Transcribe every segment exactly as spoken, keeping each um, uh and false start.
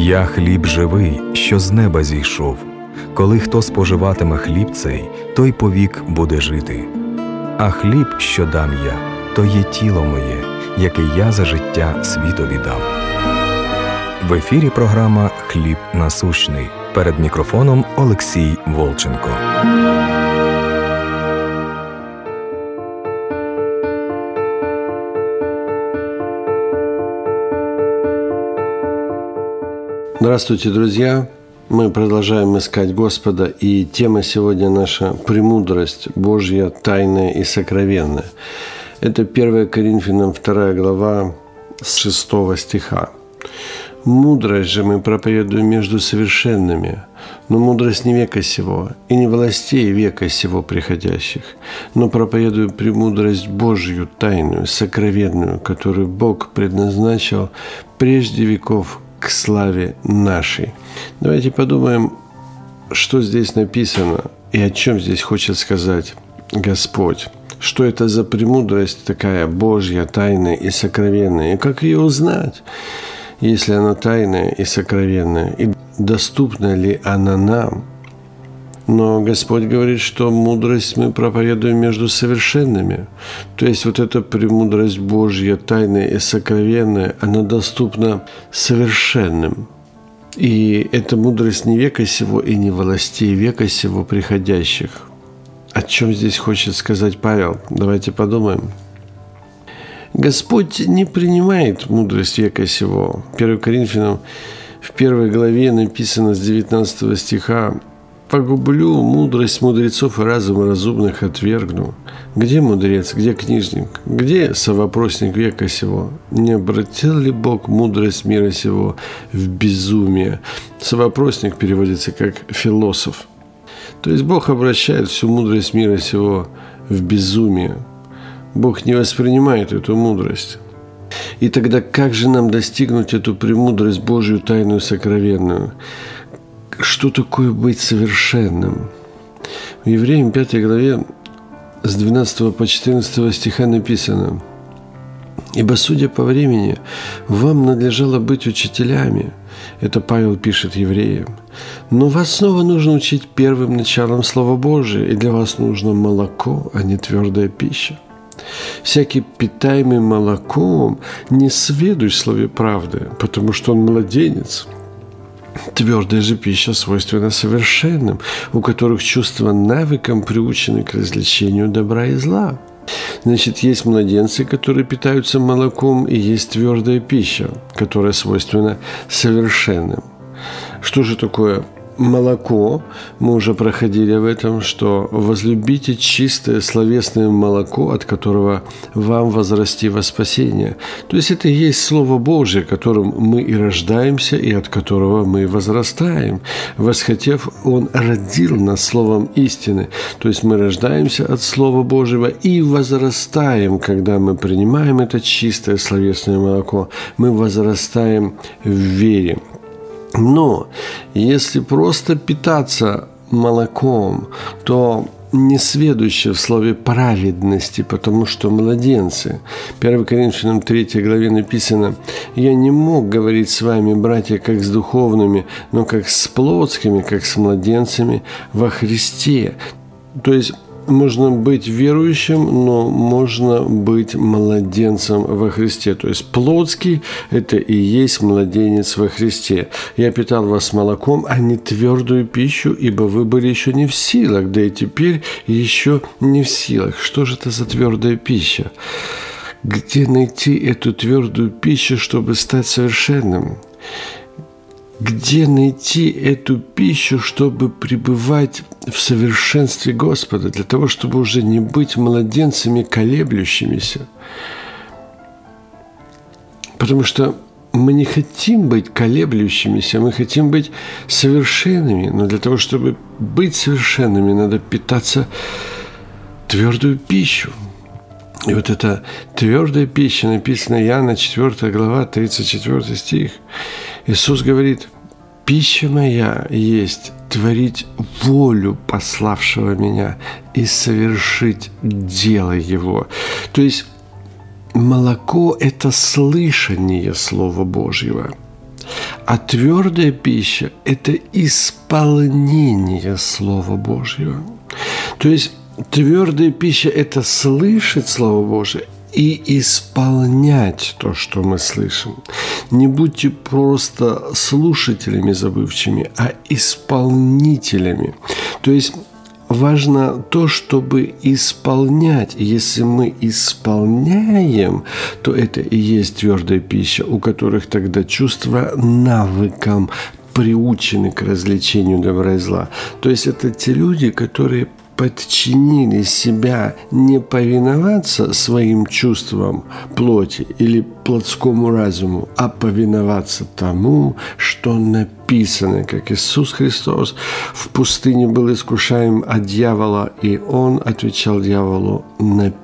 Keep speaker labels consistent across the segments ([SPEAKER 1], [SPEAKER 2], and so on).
[SPEAKER 1] Я хліб живий, що з неба зійшов. Коли хто споживатиме хліб цей, той повік буде жити. А хліб, що дам я, то є тіло моє, яке я за життя світові дам. В ефірі програма «Хліб насущний». Перед мікрофоном Олексій Волченко.
[SPEAKER 2] Здравствуйте, друзья! Мы продолжаем искать Господа, и тема сегодня наша «Премудрость Божья, тайная и сокровенная». Это первое Коринфянам вторая глава с шестого стиха. «Мудрость же мы проповедуем между совершенными, но мудрость не века сего, и не властей века сего приходящих, но проповедуем премудрость Божью, тайную, сокровенную, которую Бог предназначил прежде веков к славе нашей». Давайте подумаем, что здесь написано и о чем здесь хочет сказать Господь. Что это за премудрость такая Божья, тайная и сокровенная, и как ее узнать, если она тайная и сокровенная, и доступна ли она нам? Но Господь говорит, что мудрость мы проповедуем между совершенными. То есть вот эта премудрость Божья, тайная и сокровенная, она доступна совершенным. И эта мудрость не века сего и не властей века сего приходящих. О чем здесь хочет сказать Павел? Давайте подумаем. Господь не принимает мудрость века сего. первое Коринфянам в первой главе написано с девятнадцатого стиха: «Погублю мудрость мудрецов и разум разумных отвергну». Где мудрец, где книжник, где совопросник века сего? Не обратил ли Бог мудрость мира сего в безумие? Совопросник переводится как философ. То есть Бог обращает всю мудрость мира сего в безумие. Бог не воспринимает эту мудрость. И тогда как же нам достигнуть эту премудрость Божью, тайную, сокровенную? Что такое быть совершенным? В Евреям пятой главе с двенадцатого по четырнадцатого стиха написано: «Ибо, судя по времени, вам надлежало быть учителями». Это Павел пишет евреям. «Но вас снова нужно учить первым началом Слова Божия, и для вас нужно молоко, а не твердая пища. Всякий, питаемый молоком, не сведущ в слове правды, потому что он младенец. Твердая же пища свойственна совершенным, у которых чувства навыком приучены к развлечению добра и зла». Значит, есть младенцы, которые питаются молоком, и есть твердая пища, которая свойственна совершенным. Что же такое молоко? Мы уже проходили об этом, что возлюбите чистое словесное молоко, от которого вам возрасти во спасение. То есть это и есть Слово Божие, которым мы и рождаемся, и от которого мы возрастаем. Восхотев, Он родил нас словом истины. То есть мы рождаемся от Слова Божьего и возрастаем, когда мы принимаем это чистое словесное молоко. Мы возрастаем в вере. Но если просто питаться молоком, то несведущие в слове праведности, потому что младенцы. первое Коринфянам третьей главе написано: «Я не мог говорить с вами, братья, как с духовными, но как с плотскими, как с младенцами во Христе». То есть можно быть верующим, но можно быть младенцем во Христе. То есть плотский – это и есть младенец во Христе. «Я питал вас молоком, а не твердую пищу, ибо вы были еще не в силах, да и теперь еще не в силах». Что же это за твердая пища? Где найти эту твердую пищу, чтобы стать совершенным? Где найти эту пищу, чтобы пребывать в совершенстве Господа, для того, чтобы уже не быть младенцами колеблющимися? Потому что мы не хотим быть колеблющимися, мы хотим быть совершенными. Но для того, чтобы быть совершенными, надо питаться твердую пищу. И вот эта твердая пища, написана Иоанна четвёртая глава, тридцать четвёртый стих. Иисус говорит: «Пища моя есть творить волю пославшего меня и совершить дело Его». То есть молоко – это слышание Слова Божьего. А твердая пища – это исполнение Слова Божьего. То есть твердая пища – это слышать Слово Божие и исполнять то, что мы слышим. Не будьте просто слушателями забывчивыми, а исполнителями. То есть важно то, чтобы исполнять. Если мы исполняем, то это и есть твердая пища, у которых тогда чувства навыкам приучены к развлечению добра и зла. То есть это те люди, которые подчинили себя не повиноваться своим чувствам плоти или плотскому разуму, а повиноваться тому, что написано, как Иисус Христос в пустыне был искушаем от дьявола, и Он отвечал дьяволу: написано.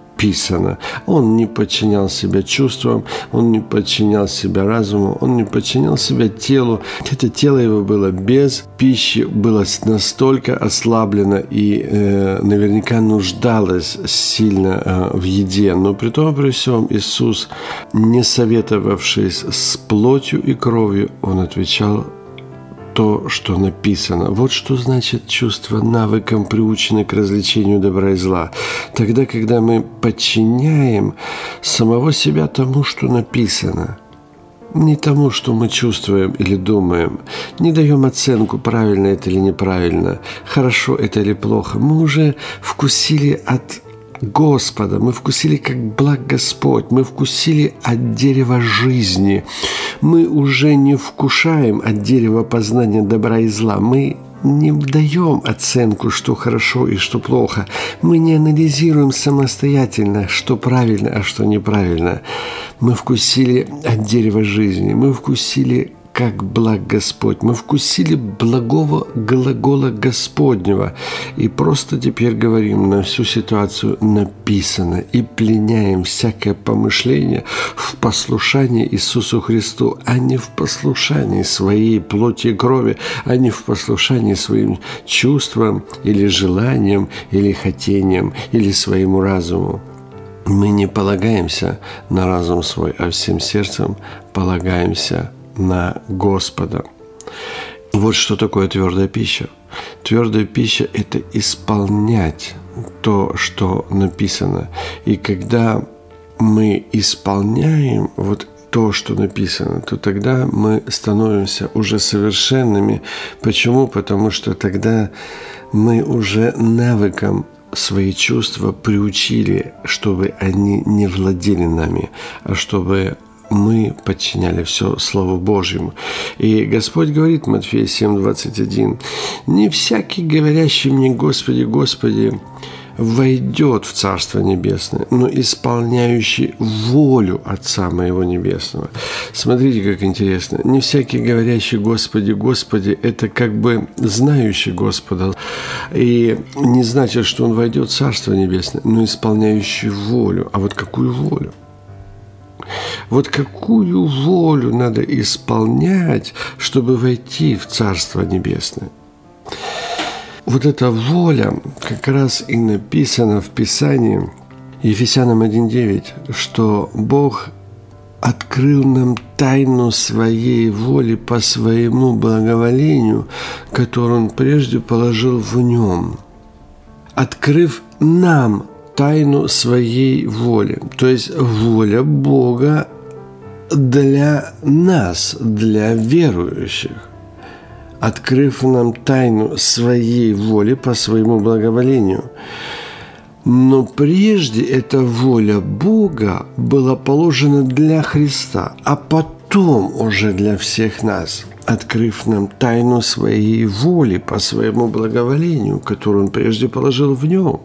[SPEAKER 2] Он не подчинял себя чувствам, он не подчинял себя разуму, он не подчинял себя телу. Это тело его было без пищи, было настолько ослаблено и э, наверняка нуждалось сильно э, в еде. Но при том, при всем, Иисус, не советовавшись с плотью и кровью, он отвечал то, что написано. Вот что значит чувство навыком приучены к развлечению добра и зла. Тогда, когда мы подчиняем самого себя тому, что написано, не тому, что мы чувствуем или думаем, не даем оценку, правильно это или неправильно, хорошо это или плохо, мы уже вкусили от Господа, мы вкусили, как благ Господь, мы вкусили от дерева жизни, мы уже не вкушаем от дерева познания добра и зла, мы не даем оценку, что хорошо и что плохо, мы не анализируем самостоятельно, что правильно, а что неправильно. Мы вкусили от дерева жизни, мы вкусили как благ Господь. Мы вкусили благого глагола Господнего. И просто теперь говорим на всю ситуацию написано. И пленяем всякое помышление в послушании Иисусу Христу, а не в послушании своей плоти и крови, а не в послушании своим чувствам или желаниям, или хотениям, или своему разуму. Мы не полагаемся на разум свой, а всем сердцем полагаемся на Господа. Вот что такое твердая пища. Твердая пища – это исполнять то, что написано. И когда мы исполняем вот то, что написано, то тогда мы становимся уже совершенными. Почему? Потому что тогда мы уже навыком свои чувства приучили, чтобы они не владели нами, а чтобы мы подчиняли все Слову Божьему. И Господь говорит в Матфея семь двадцать один: «Не всякий, говорящий мне: Господи, Господи, войдет в Царство Небесное, но исполняющий волю Отца Моего Небесного». Смотрите, как интересно. Не всякий, говорящий: Господи, Господи, это как бы знающий Господа. И не значит, что он войдет в Царство Небесное, но исполняющий волю. А вот какую волю? Вот какую волю надо исполнять, чтобы войти в Царство Небесное? Вот эта воля как раз и написана в Писании, Ефесянам один девять, что Бог открыл нам тайну своей воли по своему благоволению, которую Он прежде положил в Нем, открыв нам тайну своей воли, то есть воля Бога для нас, для верующих, открыв нам тайну своей воли по своему благоволению. Но прежде эта воля Бога была положена для Христа, а потом уже для всех нас, открыв нам тайну своей воли по своему благоволению, которую Он прежде положил в Нем.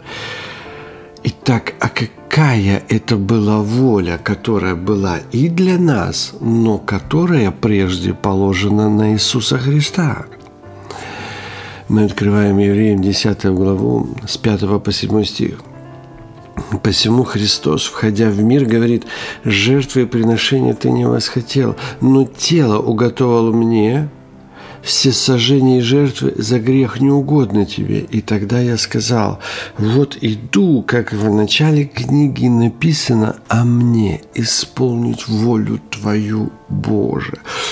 [SPEAKER 2] Итак, а какая это была воля, которая была и для нас, но которая прежде положена на Иисуса Христа? Мы открываем Евреям десятую главу с пятого по седьмой стих. «Посему Христос, входя в мир, говорит: жертвы и приношения ты не восхотел, но тело уготовал мне, всесожжение и жертвы за грех не угодно тебе. И тогда я сказал: вот иду, как в начале книги написано о мне, исполнить волю Твою, Боже».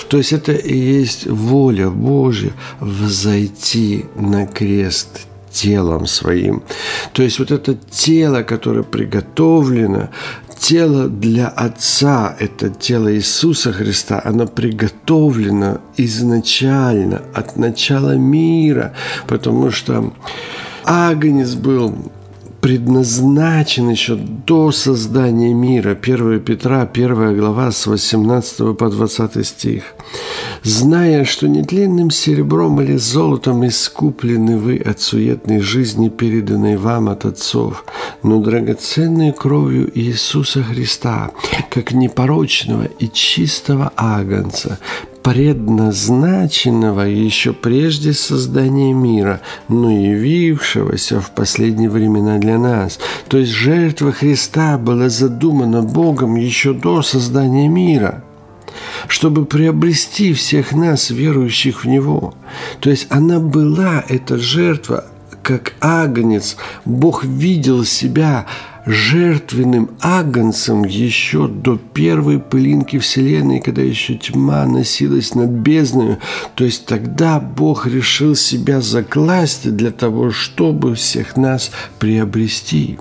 [SPEAKER 2] То есть это и есть воля Божья взойти на крест телом своим. То есть вот это тело, которое приготовлено, тело для Отца, это тело Иисуса Христа, оно приготовлено изначально, от начала мира, потому что Агнец был предназначен еще до создания мира. первое Петра, первая глава, с восемнадцатого по двадцатый стих. «Зная, что нетленным серебром или золотом искуплены вы от суетной жизни, переданной вам от отцов, но драгоценной кровью Иисуса Христа, как непорочного и чистого агнца, предназначенного еще прежде создания мира, но явившегося в последние времена для нас». То есть жертва Христа была задумана Богом еще до создания мира, чтобы приобрести всех нас, верующих в Него. То есть она была, эта жертва, как агнец. Бог видел себя жертвенным агнцем еще до первой пылинки вселенной, когда еще тьма носилась над бездною. То есть тогда Бог решил себя закласть для того, чтобы всех нас приобрести.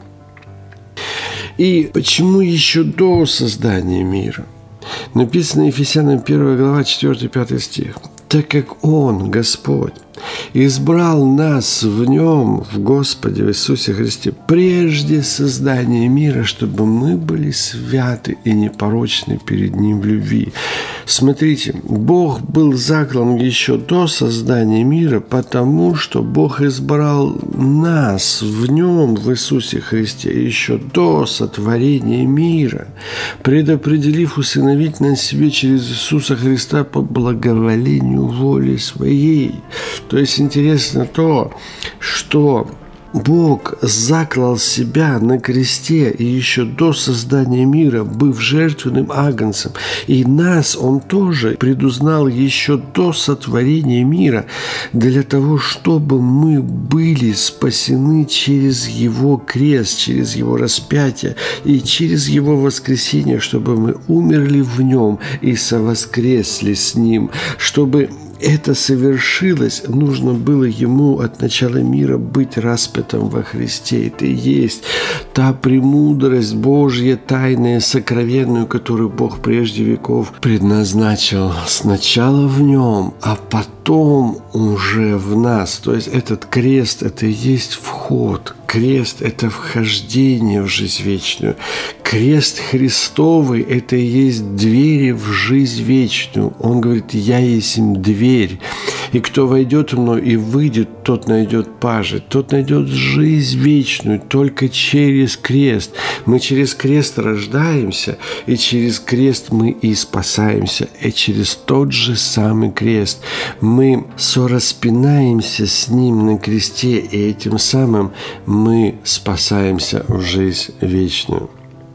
[SPEAKER 2] И почему еще до создания мира? Написано Ефесянам первая глава, четвёртый-пятый стих. «Так как Он, Господь, избрал нас в Нем, в Господе, в Иисусе Христе, прежде создания мира, чтобы мы были святы и непорочны перед Ним в любви». Смотрите, Бог был заклан еще до создания мира, потому что Бог избрал нас в Нем, в Иисусе Христе, еще до сотворения мира, предопределив усыновить нас себе через Иисуса Христа по благоволению воли Своей. То есть интересно то, что Бог заклал себя на кресте и еще до создания мира, быв жертвенным агнцем. И нас Он тоже предузнал еще до сотворения мира для того, чтобы мы были спасены через Его крест, через Его распятие и через Его воскресение, чтобы мы умерли в Нем и совоскресли с Ним, чтобы это совершилось, нужно было Ему от начала мира быть распятым во Христе. Это и есть та премудрость Божья, тайная, сокровенную, которую Бог прежде веков предназначил сначала в Нем, а потом уже в нас. То есть этот крест – это и есть вход. Крест – это вхождение в жизнь вечную. Крест Христовый – это и есть двери в жизнь вечную. Он говорит: «Я есть им дверь, и кто войдет в мной и выйдет, тот найдет пажить, тот найдет жизнь вечную только через крест». Мы через крест рождаемся, и через крест мы и спасаемся, и через тот же самый крест мы сораспинаемся с Ним на кресте, и этим самым мы спасаемся в жизнь вечную.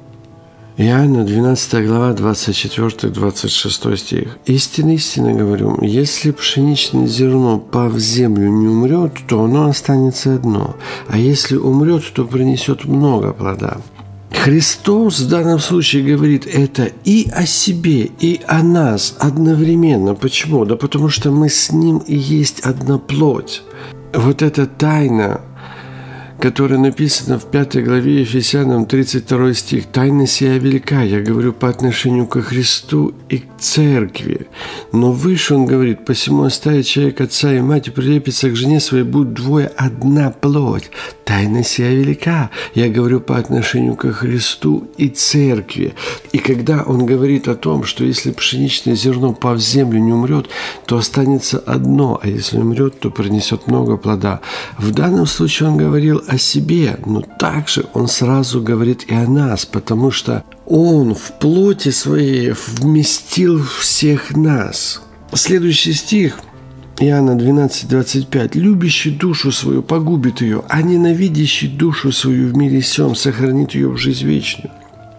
[SPEAKER 2] Иоанна двенадцатая глава, двадцать четвёртый двадцать шестой стих. «Истинно, истинно говорю, если пшеничное зерно, пав в землю, не умрет, то оно останется одно, а если умрет, то принесет много плода». Христос в данном случае говорит это и о себе, и о нас одновременно. Почему? Да потому что мы с Ним и есть одна плоть. Вот эта тайна, которая написана в пятой главе Ефесянам, тридцать второй стих. «Тайна сия велика, я говорю по отношению ко Христу и к церкви. Но выше он говорит: посему оставит человек отца и мать, и прилепится к жене своей, будут двое одна плоть. Тайна сия велика, я говорю по отношению ко Христу и церкви». И когда он говорит о том, что если пшеничное зерно, пав в землю, не умрет, то останется одно, а если умрет, то принесет много плода. В данном случае он говорил о себе, но также он сразу говорит и о нас, потому что он в плоти своей вместил всех нас. Следующий стих, Иоанна двенадцать двадцать пять. «Любящий душу свою погубит ее, а ненавидящий душу свою в мире сем сохранит ее в жизнь вечную».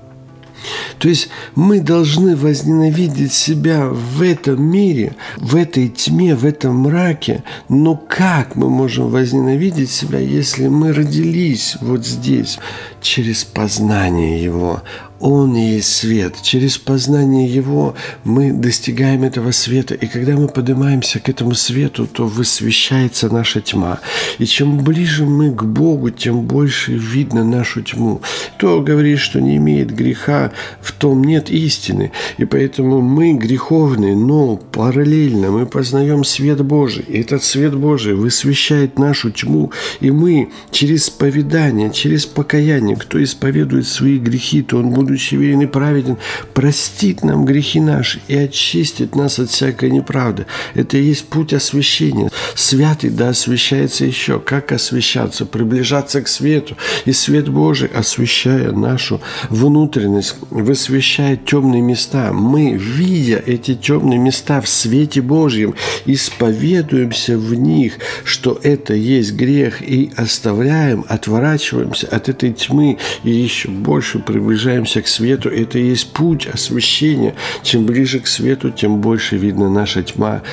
[SPEAKER 2] То есть мы должны возненавидеть себя в этом мире, в этой тьме, в этом мраке. Но как мы можем возненавидеть себя, если мы родились вот здесь? Через познание Его. Он есть свет. Через познание Его мы достигаем этого света. И когда мы поднимаемся к этому свету, то высвещается наша тьма. И чем ближе мы к Богу, тем больше видно нашу тьму. Кто говорит, что не имеет греха, в том нет истины. И поэтому мы греховные, но параллельно мы познаем свет Божий. И этот свет Божий высвещает нашу тьму. И мы через исповедание, через покаяние, кто исповедует свои грехи, то он, будучи верен и праведен, простит нам грехи наши и очистит нас от всякой неправды. Это и есть путь освящения. Святый да освящается еще. Как освящаться? Приближаться к свету. И свет Божий, освящая нашу внутренность, высвещает темные места. Мы, видя эти темные места в свете Божьем, исповедуемся в них, что это есть грех, и оставляем, отворачиваемся от этой тьмы и еще больше приближаемся к свету. Это и есть путь освящения. Чем ближе к свету, тем больше видна наша тьма.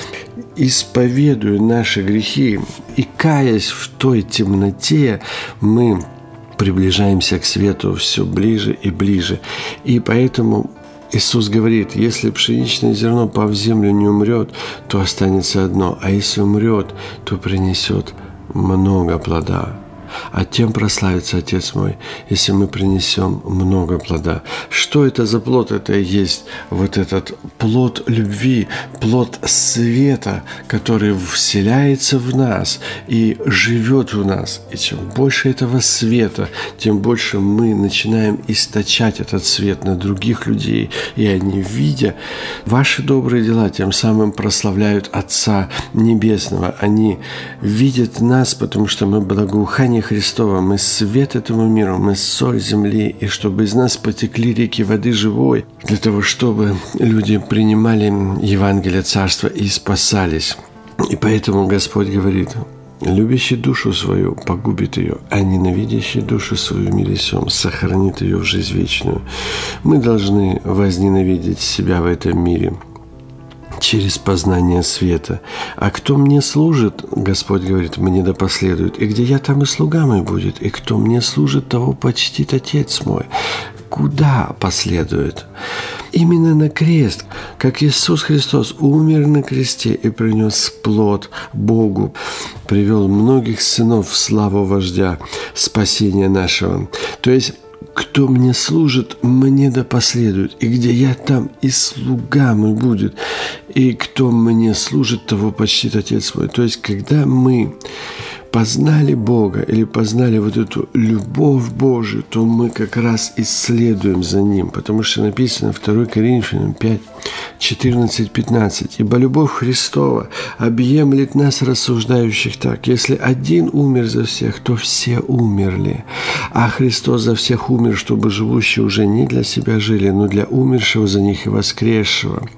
[SPEAKER 2] Исповедуя наши грехи и каясь в той темноте, мы приближаемся к свету все ближе и ближе. И поэтому Иисус говорит: если пшеничное зерно, пав в землю, не умрет, то останется одно, а если умрет, то принесет много плода. А тем прославится Отец мой, если мы принесем много плода. Что это за плод? Это и есть вот этот плод любви, плод света, который вселяется в нас и живет в нас. И чем больше этого света, тем больше мы начинаем источать этот свет на других людей. И они, видя ваши добрые дела, тем самым прославляют Отца Небесного. Они видят нас, потому что мы благоухание Христова, мы свет этому миру, мы соль земли, и чтобы из нас потекли реки воды живой, для того, чтобы люди принимали Евангелие Царства и спасались. И поэтому Господь говорит: любящий душу свою погубит ее, а ненавидящий душу свою в мире сем сохранит ее в жизнь вечную. Мы должны возненавидеть себя в этом мире через познание света. А кто мне служит, Господь говорит, мне да последует. И где я, там и слуга мой будет. И кто мне служит, того почтит Отец мой. Куда последует? Именно на крест. Как Иисус Христос умер на кресте и принес плод Богу, привел многих сынов в славу вождя, спасения нашего. То есть кто мне служит, мне да последует. И где я, там и слуга мой будет. И кто мне служит, того почтит Отец мой. То есть, когда мы познали Бога или познали вот эту любовь Божию, то мы как раз исследуем за Ним. Потому что написано второе Коринфянам пять, четырнадцать, пятнадцать. «Ибо любовь Христова объемлет нас, рассуждающих так: если один умер за всех, то все умерли. А Христос за всех умер, чтобы живущие уже не для себя жили, но для умершего за них и воскресшего».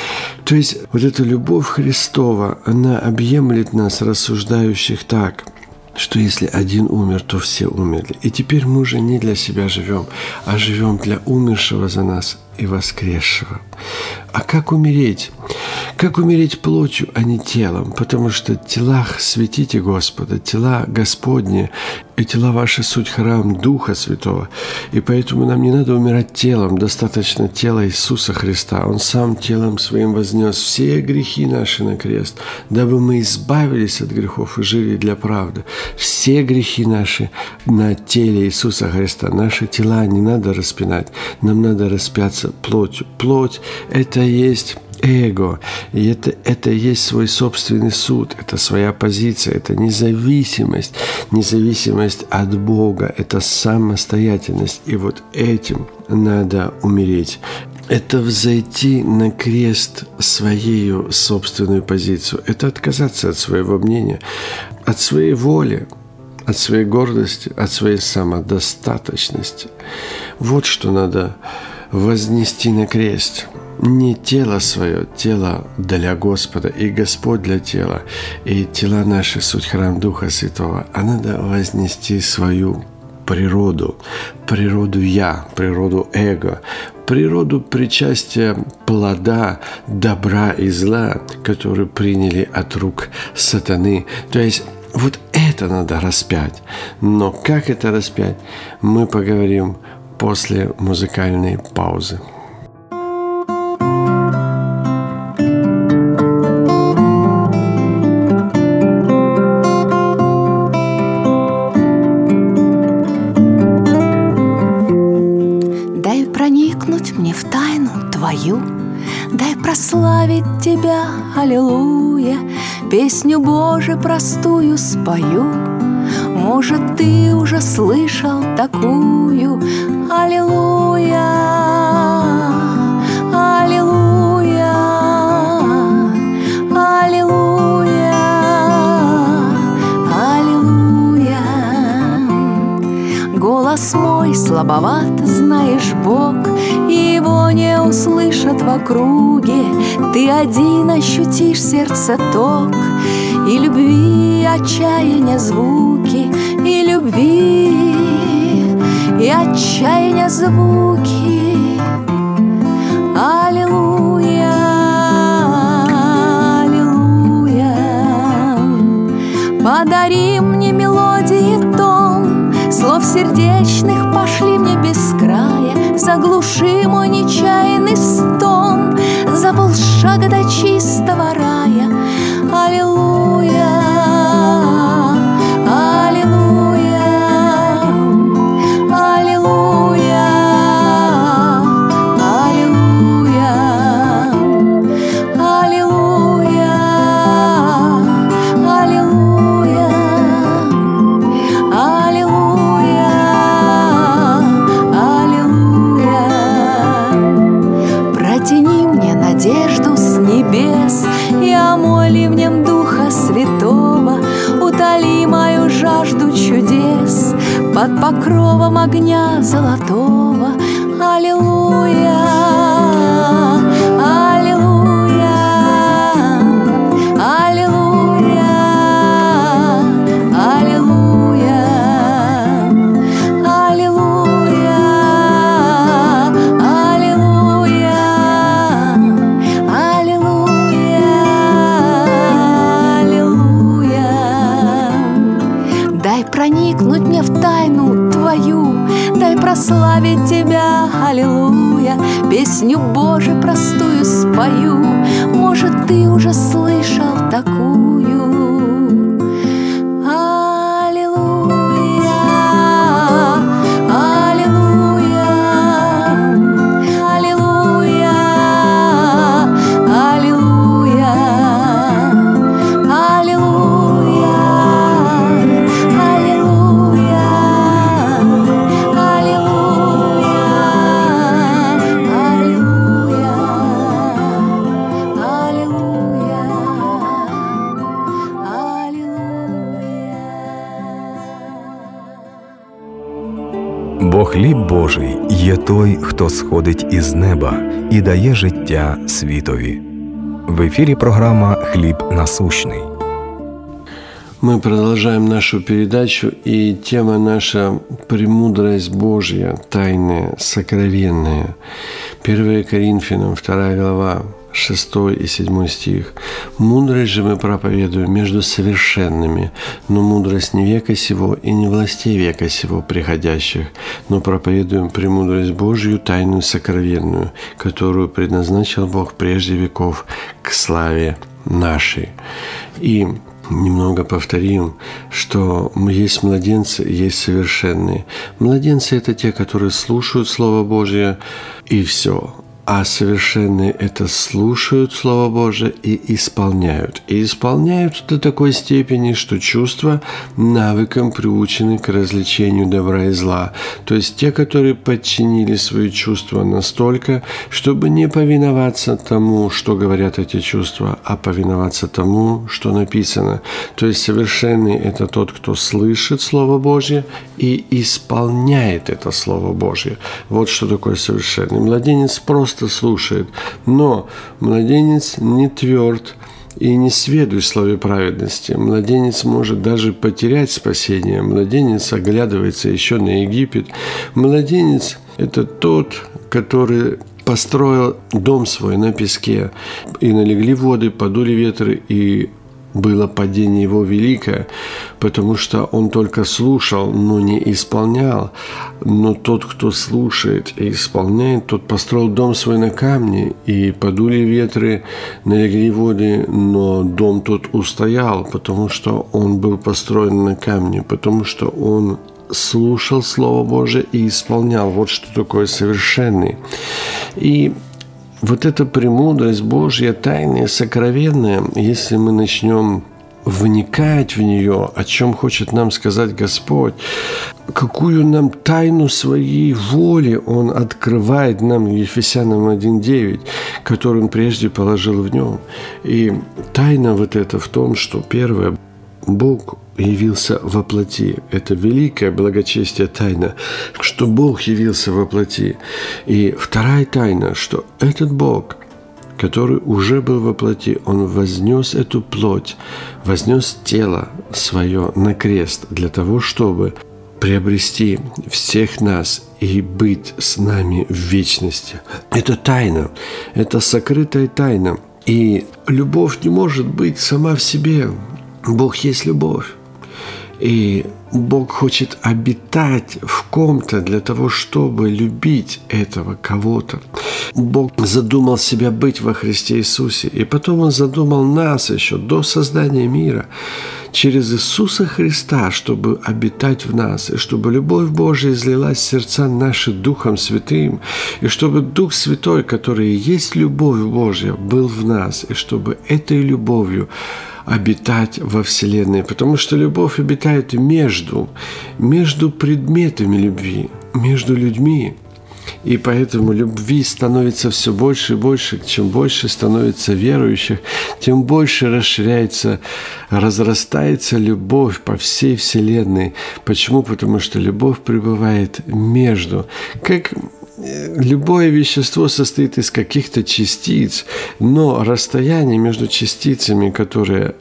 [SPEAKER 2] То есть вот эта любовь Христова, она объемлет нас, рассуждающих так, что если один умер, то все умерли. И теперь мы уже не для себя живем, а живем для умершего за нас и воскресшего. А как умереть? Как умереть плотью, а не телом? Потому что телах светите Господа, тела Господни, и тела ваши суть храм Духа Святого. И поэтому нам не надо умирать телом, достаточно тела Иисуса Христа. Он сам телом своим вознес все грехи наши на крест, дабы мы избавились от грехов и жили для правды. Все грехи наши на теле Иисуса Христа. Наши тела не надо распинать, нам надо распяться плотью. Плоть – это есть эго, и это, это есть свой собственный суд, это своя позиция, это независимость, независимость от Бога, это самостоятельность, и вот этим надо умереть. Это взойти на крест своей собственную позицию, это отказаться от своего мнения, от своей воли, от своей гордости, от своей самодостаточности. Вот что надо вознести на крест. Не тело свое, тело для Господа, и Господь для тела, и тела наши суть храм Духа Святого, а надо вознести свою природу, природу «я», природу эго, природу причастия плода добра и зла, которую приняли от рук сатаны. То есть вот это надо распять. Но как это распять, мы поговорим после музыкальной паузы.
[SPEAKER 3] Дай проникнуть мне в тайну Твою, дай прославить Тебя, аллилуйя, песню Божию простую спою. Может, Ты уже слышал такую, аллилуйя, аллилуйя, аллилуйя, аллилуйя. Голос мой слабоват, знаешь, Бог, его не услышат в округе. Ты один ощутишь сердце ток, и любви, отчаяния звуки, и любви, и отчаяния звуки. Аллилуйя, аллилуйя. Подари мне мелодии тон, слов сердечных пошли мне без края. Заглуши мой нечаянный стон за полшага до чистого рая. Аллилуйя, аллилуйя, аллилуйя, аллилуйя, аллилуйя, аллилуйя, аллилуйя, аллилуйя. Протяни мне надежду с небес и омой ливнем Духа Святого, утоли мою жажду чудес под покровом огня золотого. Аллилуйя, аллилуйя, аллилуйя, аллилуйя, аллилуйя, аллилуйя, аллилуйя. Дай проникнуть мне в тайну Твою, дай прославить Тебя, аллилуйя, песню Божию простую спою. Может, Ты уже слышал такую. Аллилуйя, аллилуйя, аллилуйя, аллилуйя, аллилуйя, аллилуйя, аллилуйя, аллилуйя, аллилуйя.
[SPEAKER 1] Бо хліб Божий є той, хто сходить із неба і дає життя світові. В ефірі програма «Хліб насущний».
[SPEAKER 2] Мы продолжаем нашу передачу, и тема наша «Премудрость Божья, тайная, сокровенная». первое Коринфянам, вторая глава, шестой и седьмой стих. «Мудрость же мы проповедуем между совершенными, но мудрость не века сего и не властей века сего приходящих, но проповедуем премудрость Божью, тайную, сокровенную, которую предназначил Бог прежде веков к славе нашей». И немного повторим, что есть младенцы, есть совершенные. Младенцы – это те, которые слушают Слово Божье, и все. А совершенные – это слушают Слово Божие и исполняют. И исполняют до такой степени, что чувства навыком приучены к развлечению добра и зла. То есть те, которые подчинили свои чувства настолько, чтобы не повиноваться тому, что говорят эти чувства, а повиноваться тому, что написано. То есть совершенный – это тот, кто слышит Слово Божье и исполняет это Слово Божье. Вот что такое совершенный. Младенец просто слушает, но младенец не тверд и не сведущ в слове праведности. Младенец может даже потерять спасение. Младенец оглядывается еще на Египет. Младенец – это тот, который построил дом свой на песке, и налегли воды, подули ветры, и было падение его великое, потому что он только слушал, но не исполнял. Но тот, кто слушает и исполняет, тот построил дом свой на камне, и подули ветры, налегли воды, но дом тот устоял, потому что он был построен на камне, потому что он слушал Слово Божие и исполнял. Вот что такое совершенный. И вот эта премудрость Божья, тайная, сокровенная, если мы начнем вникать в нее, о чем хочет нам сказать Господь, какую нам тайну своей воли Он открывает нам в Ефесянам один девять, которую Он прежде положил в нем. И тайна вот эта в том, что первое, Бог явился во плоти. Это великое благочестие тайна, что Бог явился во плоти. И вторая тайна, что этот Бог, который уже был во плоти, Он вознес эту плоть, вознес тело свое на крест для того, чтобы приобрести всех нас и быть с нами в вечности. Это тайна, это сокрытая тайна. И любовь не может быть сама в себе. Бог есть любовь. И Бог хочет обитать в ком-то для того, чтобы любить этого кого-то. Бог задумал себя быть во Христе Иисусе. И потом Он задумал нас еще до создания мира через Иисуса Христа, чтобы обитать в нас, и чтобы любовь Божия излилась в сердца наши Духом Святым, и чтобы Дух Святой, который есть любовь Божья, был в нас, и чтобы этой любовью обитать во Вселенной, потому что любовь обитает между, между предметами любви, между людьми. И поэтому любви становится все больше и больше. Чем больше становится верующих, тем больше расширяется, разрастается любовь по всей Вселенной. Почему? Потому что любовь пребывает между. Как любое вещество состоит из каких-то частиц, но расстояние между частицами, которые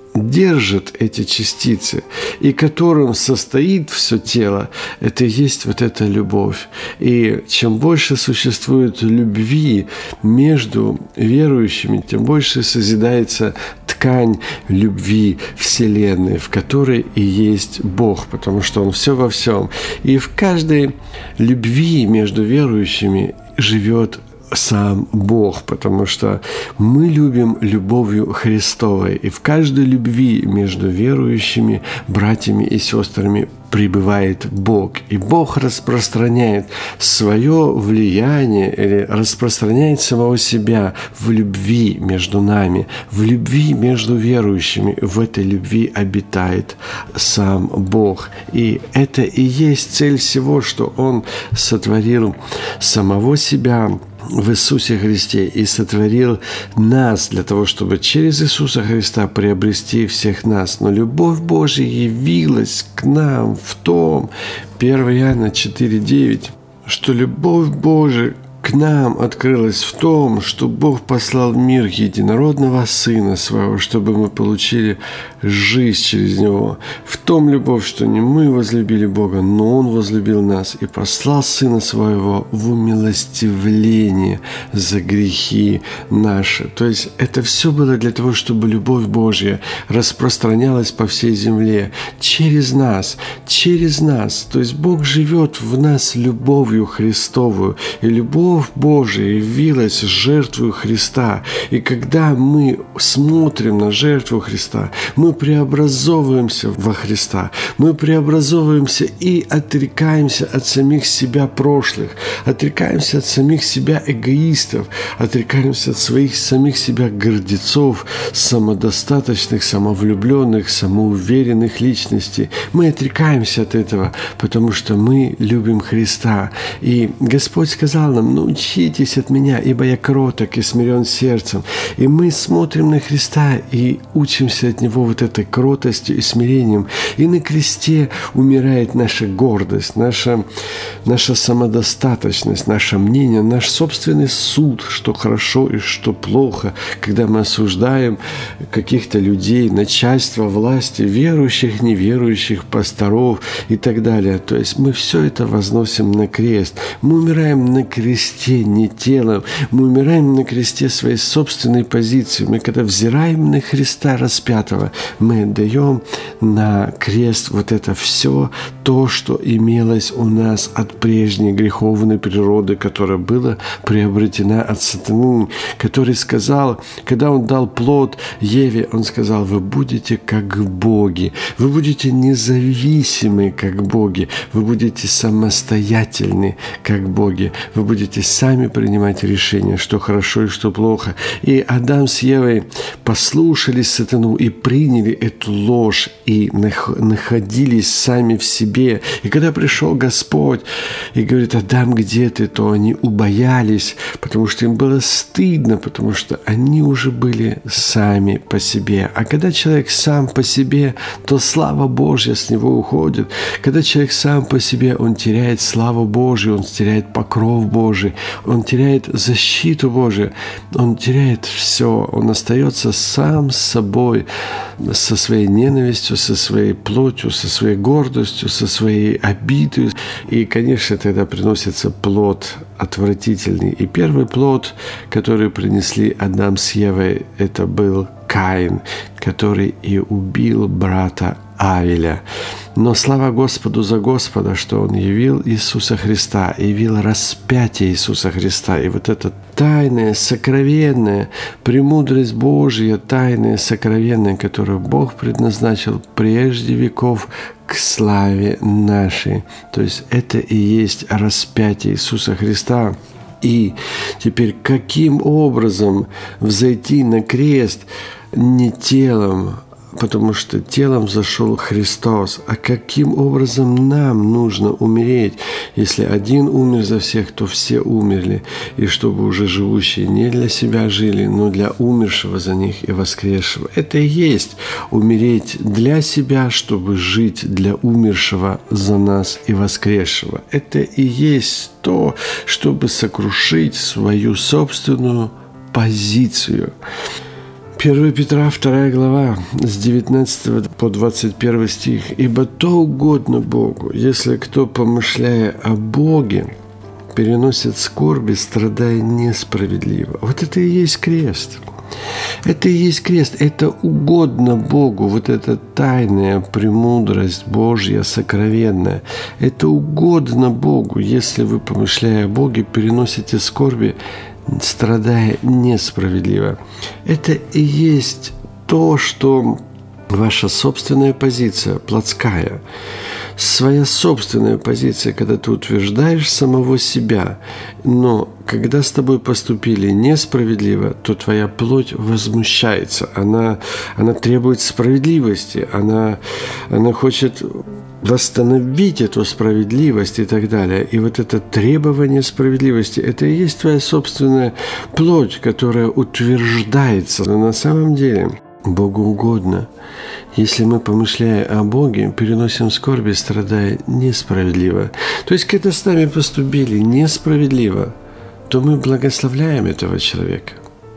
[SPEAKER 2] держит эти частицы, и которым состоит все тело, это и есть вот эта любовь. И чем больше существует любви между верующими, тем больше созидается ткань любви Вселенной, в которой и есть Бог, потому что Он все во всем. И в каждой любви между верующими живет сам Бог, потому что мы любим любовью Христовой. И в каждой любви между верующими братьями и сестрами пребывает Бог. И Бог распространяет свое влияние или распространяет самого себя в любви между нами, в любви между верующими. В этой любви обитает сам Бог. И это и есть цель всего, что Он сотворил самого себя в Иисусе Христе и сотворил нас для того, чтобы через Иисуса Христа приобрести всех нас. Но любовь Божия явилась к нам в том, первое Иоанна четыре девять, что любовь Божия к нам открылась в том, что Бог послал в мир единородного Сына Своего, чтобы мы получили жизнь через Него. В том любовь, что не мы возлюбили Бога, но Он возлюбил нас и послал Сына Своего в умилостивление за грехи наши. То есть это все было для того, чтобы любовь Божья распространялась по всей земле через нас, через нас. То есть Бог живет в нас любовью Христовую, и любовь Божия явилась жертвою Христа. И когда мы смотрим на жертву Христа, мы преобразовываемся во Христа. Мы преобразовываемся и отрекаемся от самих себя прошлых, отрекаемся от самих себя эгоистов, отрекаемся от своих самих себя гордецов, самодостаточных, самовлюбленных, самоуверенных личностей. Мы отрекаемся от этого, потому что мы любим Христа. И Господь сказал нам: научитесь от меня, ибо я кроток и смирен сердцем. И мы смотрим на Христа и учимся от Него вот этой кротостью и смирением. И на кресте умирает наша гордость, наша, наша самодостаточность, наше мнение, наш собственный суд, что хорошо и что плохо, когда мы осуждаем каких-то людей, начальство, власти, верующих, неверующих, пасторов и так далее. То есть мы все это возносим на крест. Мы умираем на кресте кресте не телом. Мы умираем на кресте своей собственной позиции. Мы, когда взираем на Христа распятого, мы отдаем на крест вот это все, то, что имелось у нас от прежней греховной природы, которая была приобретена от сатаны, который сказал, когда он дал плод Еве, он сказал: вы будете как боги, вы будете независимы как боги, вы будете самостоятельны как боги, вы будете сами принимать решения, что хорошо и что плохо. И Адам с Евой послушались сатану и приняли эту ложь, и находились сами в себе. И когда пришел Господь и говорит: Адам, где ты?, то они убоялись, потому что им было стыдно, потому что они уже были сами по себе. А когда человек сам по себе, то слава Божья с него уходит. Когда человек сам по себе, он теряет славу Божью, он теряет покров Божий, он теряет защиту Божию, он теряет все, он остается сам с собой, со своей ненавистью, со своей плотью, со своей гордостью, со своей обидой. И, конечно, тогда приносится плод отвратительный. И первый плод, который принесли Адам с Евой, это был Каин, который и убил брата Авеля. Но слава Господу за Господа, что Он явил Иисуса Христа, явил распятие Иисуса Христа. И вот эта тайная, сокровенная, премудрость Божья, тайная, сокровенная, которую Бог предназначил прежде веков к славе нашей. То есть это и есть распятие Иисуса Христа. И теперь каким образом взойти на крест не телом, потому что телом взошел Христос. А каким образом нам нужно умереть? Если один умер за всех, то все умерли. И чтобы уже живущие не для себя жили, но для умершего за них и воскресшего. Это и есть умереть для себя, чтобы жить для умершего за нас и воскресшего. Это и есть то, чтобы сокрушить свою собственную позицию. первое Петра, вторая глава, с девятнадцатого по двадцать первый стих. «Ибо то угодно Богу, если кто, помышляя о Боге, переносит скорби, страдая несправедливо». Вот это и есть крест. Это и есть крест. Это угодно Богу. Вот эта тайная премудрость Божья, сокровенная. Это угодно Богу, если вы, помышляя о Боге, переносите скорби, страдая несправедливо. Это и есть то, что ваша собственная позиция, плотская, своя собственная позиция, когда ты утверждаешь самого себя, но когда с тобой поступили несправедливо, то твоя плоть возмущается, она, она требует справедливости, она, она хочет восстановить эту справедливость и так далее. И вот это требование справедливости, это и есть твоя собственная плоть, которая утверждается. Но на самом деле Богу угодно, если мы, помышляя о Боге, переносим скорби, страдая несправедливо. То есть, когда с нами поступили несправедливо, то мы благословляем этого человека.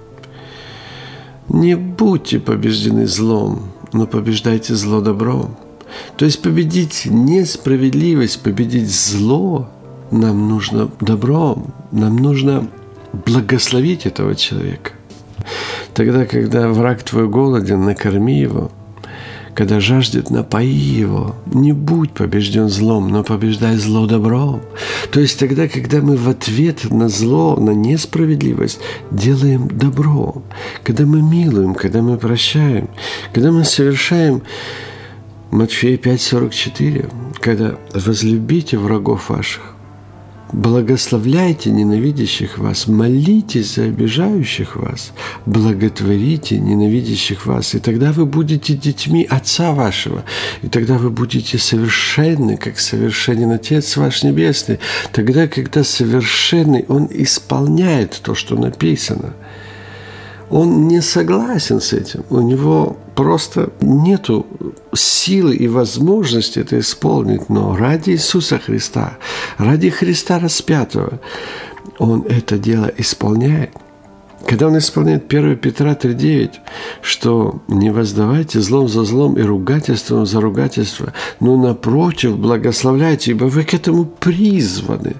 [SPEAKER 2] Не будьте побеждены злом, но побеждайте зло добром. То есть победить несправедливость, победить зло нам нужно добром, нам нужно благословить этого человека. Тогда, когда враг твой голоден, накорми его. Когда жаждет, напои его. Не будь побежден злом, но побеждай зло добром. То есть тогда, когда мы в ответ на зло, на несправедливость делаем добро, когда мы милуем, когда мы прощаем, когда мы совершаем Матфея пять сорок четыре, когда возлюбите врагов ваших, благословляйте ненавидящих вас, молитесь за обижающих вас, благотворите ненавидящих вас, и тогда вы будете детьми Отца вашего, и тогда вы будете совершенны, как совершенен Отец ваш Небесный. Тогда, когда совершенный, Он исполняет то, что написано. Он не согласен с этим. У него просто нету силы и возможности это исполнить. Но ради Иисуса Христа, ради Христа распятого, Он это дело исполняет. Когда Он исполняет первое Петра три девять, что не воздавайте злом за злом и ругательством за ругательство, но напротив благословляйте, ибо вы к этому призваны.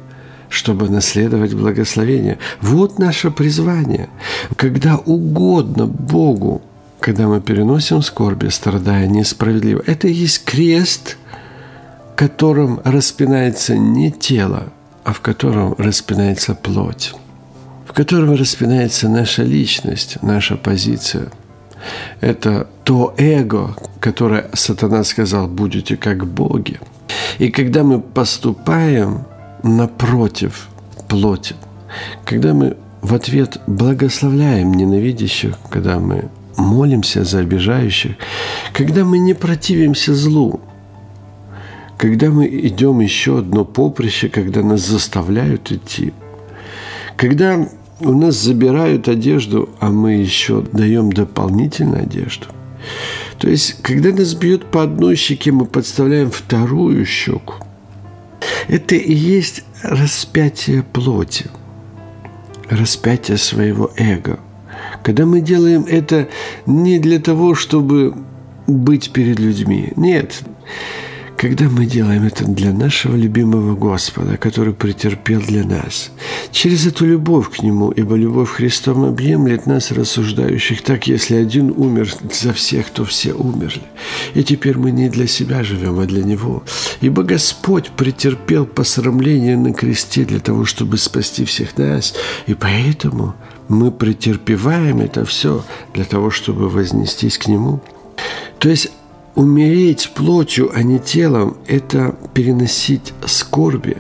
[SPEAKER 2] чтобы наследовать благословение. Вот наше призвание. Когда угодно Богу, когда мы переносим скорби, страдая несправедливо. Это и есть крест, в котором распинается не тело, а в котором распинается плоть, в котором распинается наша личность, наша позиция. Это то эго, которое сатана сказал, будете как боги. И когда мы поступаем напротив плоти, когда мы в ответ благословляем ненавидящих, когда мы молимся за обижающих, когда мы не противимся злу, когда мы идем еще одно поприще, когда нас заставляют идти, когда у нас забирают одежду, а мы еще даем дополнительную одежду. То есть, когда нас бьют по одной щеке, мы подставляем вторую щеку. Это и есть распятие плоти, распятие своего эго. Когда мы делаем это не для того, чтобы быть перед людьми. Нет. Когда мы делаем это для нашего любимого Господа, который претерпел для нас, через эту любовь к Нему, ибо любовь Христом объемлет нас, рассуждающих, так, если один умер за всех, то все умерли. И теперь мы не для себя живем, а для Него. Ибо Господь претерпел посрамление на кресте для того, чтобы спасти всех нас, и поэтому мы претерпеваем это все для того, чтобы вознестись к Нему. То есть умереть плотью, а не телом – это переносить скорби,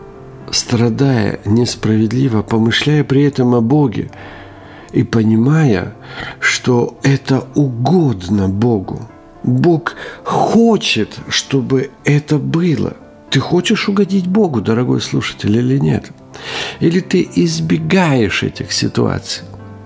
[SPEAKER 2] страдая несправедливо, помышляя при этом о Боге и понимая, что это угодно Богу. Бог хочет, чтобы это было. Ты хочешь угодить Богу, дорогой слушатель, или нет? Или ты избегаешь этих ситуаций?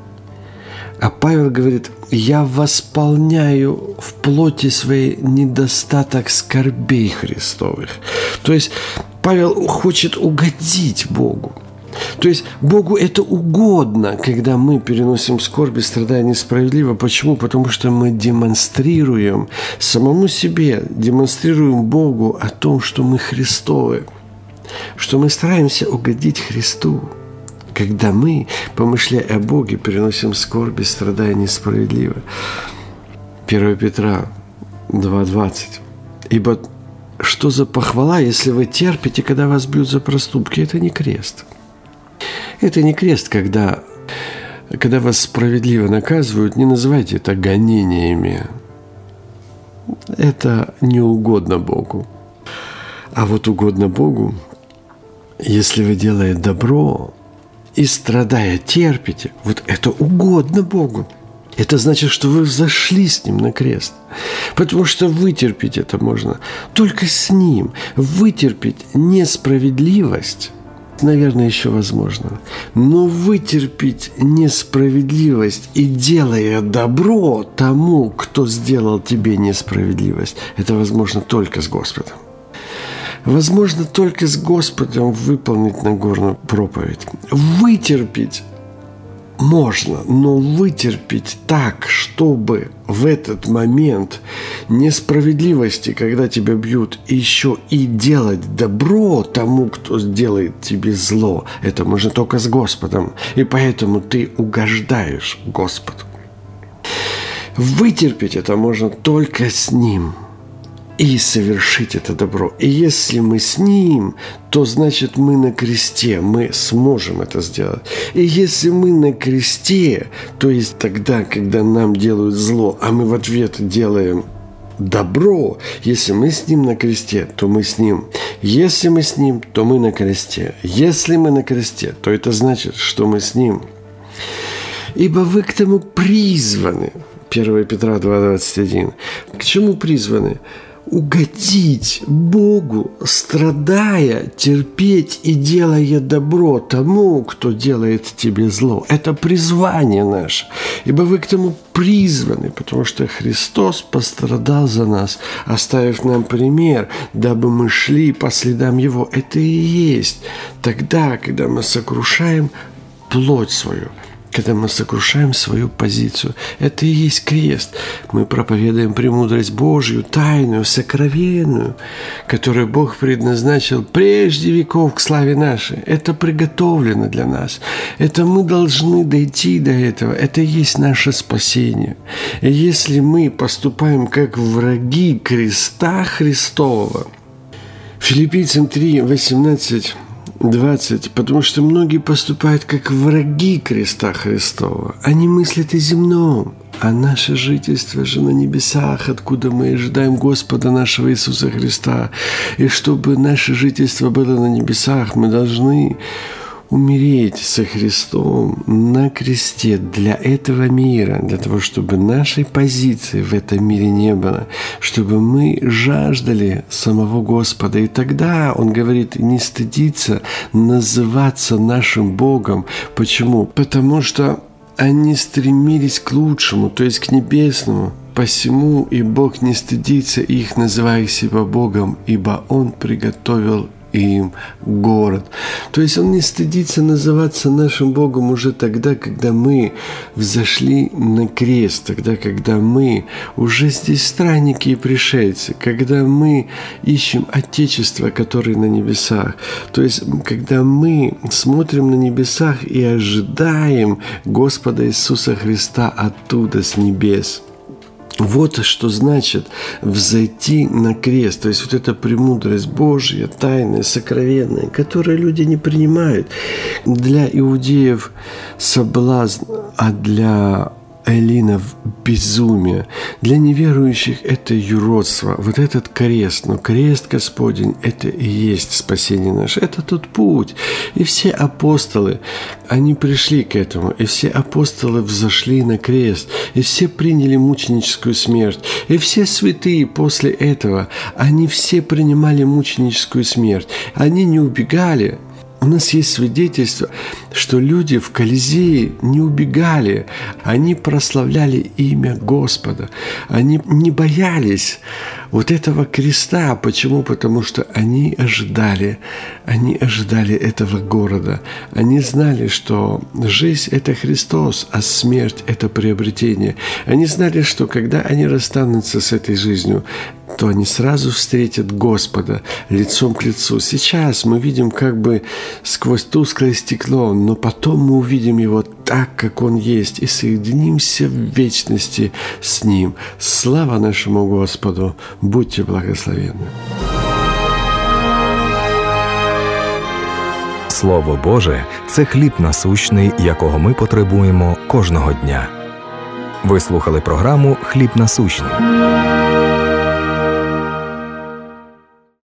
[SPEAKER 2] А Павел говорит, я восполняю в плоти своей недостаток скорбей Христовых. То есть Павел хочет угодить Богу. То есть Богу это угодно, когда мы переносим скорби, страдая несправедливо. Почему? Потому что мы демонстрируем самому себе, демонстрируем Богу о том, что мы Христовы, что мы стараемся угодить Христу. Когда мы, помышляя о Боге, переносим скорби, страдая несправедливо. первое Петра два двадцать. Ибо что за похвала, если вы терпите, когда вас бьют за проступки? Это не крест. Это не крест, когда, когда вас справедливо наказывают. Не называйте это гонениями. Это не угодно Богу. А вот угодно Богу, если вы делаете добро и, страдая, терпите, вот это угодно Богу. Это значит, что вы взошли с Ним на крест. Потому что вытерпеть это можно только с Ним. Вытерпеть несправедливость, наверное, еще возможно. Но вытерпеть несправедливость и делая добро тому, кто сделал тебе несправедливость, это возможно только с Господом. Возможно только с Господом выполнить Нагорную проповедь. Вытерпеть можно, но вытерпеть так, чтобы в этот момент несправедливости, когда тебя бьют, еще и делать добро тому, кто сделает тебе зло, это можно только с Господом. И поэтому ты угождаешь Господу. Вытерпеть это можно только с Ним. И совершить это добро. И если мы с Ним, то значит мы на кресте, мы сможем это сделать. И если мы на кресте, то есть тогда, когда нам делают зло, а мы в ответ делаем добро, если мы с Ним на кресте, то мы с Ним. Если мы с Ним, то мы на кресте. Если мы на кресте, то это значит, что мы с Ним. Ибо вы к тому призваны. первое Петра два двадцать один. К чему призваны? Угодить Богу, страдая, терпеть и делая добро тому, кто делает тебе зло. Это призвание наше. Ибо вы к тому призваны, потому что Христос пострадал за нас, оставив нам пример, дабы мы шли по следам Его. Это и есть тогда, когда мы сокрушаем плоть свою, когда мы сокрушаем свою позицию. Это и есть крест. Мы проповедуем премудрость Божью, тайную, сокровенную, которую Бог предназначил прежде веков к славе нашей. Это приготовлено для нас. Это мы должны дойти до этого. Это и есть наше спасение. И если мы поступаем как враги креста Христового, Филиппийцам три, восемнадцать, двадцать, потому что многие поступают как враги креста Христова. Они мыслят о земном, а наше жительство же на небесах, откуда мы ожидаем Господа нашего Иисуса Христа. И чтобы наше жительство было на небесах, мы должны умереть со Христом на кресте для этого мира, для того, чтобы нашей позиции в этом мире не было, чтобы мы жаждали самого Господа. И тогда, он говорит, не стыдиться называться нашим Богом. Почему? Потому что они стремились к лучшему, то есть к небесному. Посему и Бог не стыдится их, называя себя Богом, ибо Он приготовил им город. То есть Он не стыдится называться нашим Богом уже тогда, когда мы взошли на крест, тогда, когда мы уже здесь странники и пришельцы, когда мы ищем Отечество, которое на небесах. То есть, когда мы смотрим на небесах и ожидаем Господа Иисуса Христа оттуда, с небес. Вот что значит взойти на крест. То есть вот эта премудрость Божья, тайная, сокровенная, которую люди не принимают. Для иудеев соблазн, а для эллинов безумие. Для неверующих это юродство. Вот этот крест, но крест Господень, это и есть спасение наше. Это тот путь. И все апостолы, они пришли к этому. И все апостолы взошли на крест. И все приняли мученическую смерть. И все святые после этого, они все принимали мученическую смерть. Они не убегали. У нас есть свидетельство, что люди в Колизее не убегали, они прославляли имя Господа, они не боялись вот этого креста. Почему? Потому что они ожидали, они ожидали этого города. Они знали, что жизнь – это Христос, а смерть – это приобретение. Они знали, что когда они расстанутся с этой жизнью, то они сразу встретят Господа лицом к лицу. Сейчас мы видим как бы сквозь тусклое стекло, но потом мы увидим Его так, как Он есть, и соединимся в вечности с Ним. Слава нашему Господу! Будьте благословенны!
[SPEAKER 1] Слово Боже – це хліб насущний, якого ми потребуємо кожного дня. Ви слухали програму «Хліб насущний».